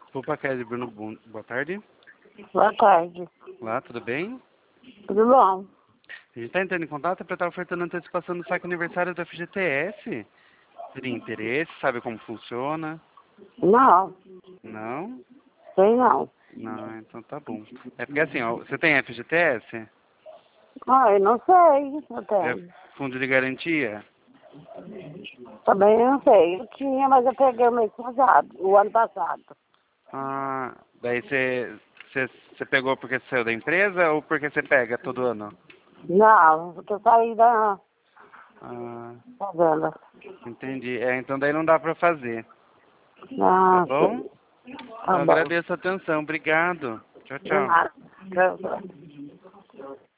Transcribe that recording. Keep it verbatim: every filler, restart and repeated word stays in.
Opa, Kelly, Bruno, bom- boa tarde. Boa tarde. Olá, tudo bem? Tudo bom? A gente está entrando em contato para estar ofertando antecipação do saque aniversário do F G T S. Teria interesse? Sabe como funciona? Não, Não? sei não. Não, então tá bom. É porque assim, ó, você tem F G T S? Ah, eu não sei, eu É tenho. fundo de garantia? Também eu não sei. Eu tinha, mas eu peguei o mês passado, o ano passado. Ah, daí você, você, você pegou porque você saiu da empresa ou porque você pega todo ano? Não, porque eu saí da Ah, fazenda. entendi. É, então daí não dá pra fazer. Tá Ah, bom? sei. Tá Eu bom. agradeço a atenção. Obrigado. Tchau, De tchau. nada. Tchau, tchau.